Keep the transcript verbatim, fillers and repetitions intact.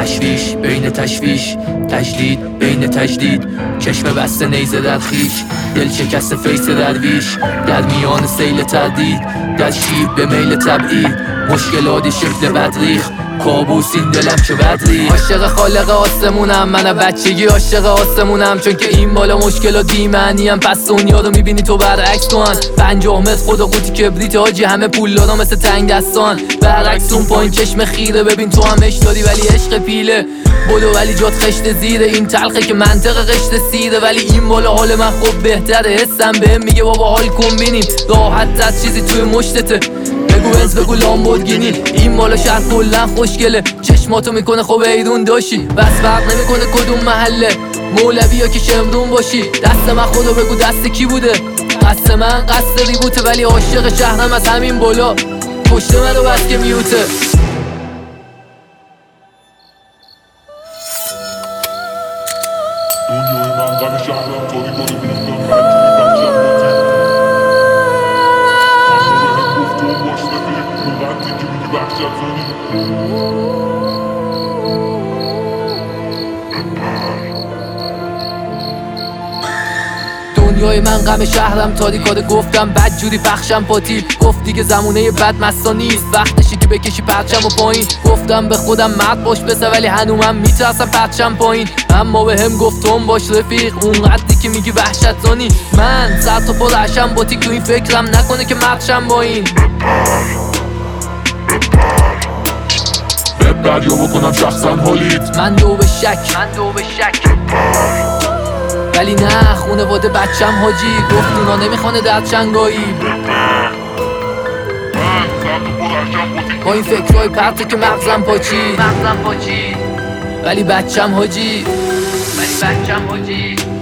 تشویش بین تشویش، تجدید بین تجدید، چشم بسته نیزه در خیش، دل شکست فیس درویش، در میان سیل تردید، در شیب به میل تبعید، مشکلات شکل بدریخ، کابوس این دلم چه بدری. عاشق خالق آسمونم، من بچگی عاشق آسمونم، چون که این بالا مشکلات بی‌معنیم، پس دنیا رو میبینی تو برعکس کن. پنجاه متر خدا قوطی کبریت حاجی، همه پولدارا مثل تنگ دستان، برعکس اون پایین چشم خیره، ببین تو هم عشق داری ولی عشق پیله، بدو ولی جات خشت زیره، این تلخه که منطق قشت سیره، ولی این بالا حال من خوب بهتره، حسم بهم میگه بابا حال کن بینیم، راحت از چیزی توی مشتته، بگو از بگو لامبورگینی، این بالا شهر کلن خوشگله، چشماتو میکنه خوب ایرون داشی، بس فرق نمیکنه کدوم محله، مولوی یا که شمرون باشی، دست من خدا بگو دست کی بوده، قصد من قصد ریبوته، ولی عاشق شهرم از همین بالا، پشت من رو بس که میوته. دنیای من غم شهرم تاری کنه بیفتم مجبوری بخشم باتی، اما به هم گفت تو باش نفیق موقتی که میگی بخشم زنی. دنیای من غم شهرم تاریکاره، گفتم بد جوری بخشم پاتی، گفت دیگه زمونه بد مستا نیست، وقتشی که بکشی پرچم و پایین، گفتم به خودم مرد باش بسه، ولی هنوزم میترسم پرچم پایین، اما به هم گفتم باش رفیق اون قدری که میگی وحشت زانی، من سر تا پا رشم باتی، تو این فکرم نکنه که مردشم با این، ببر یا بکنم شخصا حالیت، من دو به شک من دو به شک ولی نه خونواده بچم حاجی، گفت اونا نمیخوانه در چنگایی، با این فکرهای پرته که مغزم پاچید، مغزم پاچید ولی بچم حاجی، ولی بچم حاجی.